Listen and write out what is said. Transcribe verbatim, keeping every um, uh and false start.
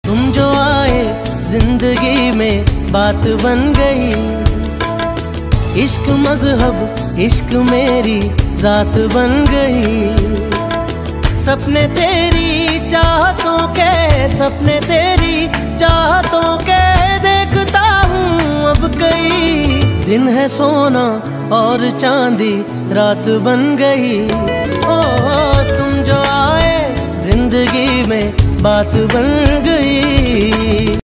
तुम जो आए जिंदगी में बात बन गई। इश्क मजहब इश्क मेरी जात बन गई। सपने तेरी चाहतों के सपने तेरी चाहतों के देखता हूँ अब कई। दिन है सोना और चांदी रात बन गई। ओ तुम जो आए जिंदगी में बात बन गई।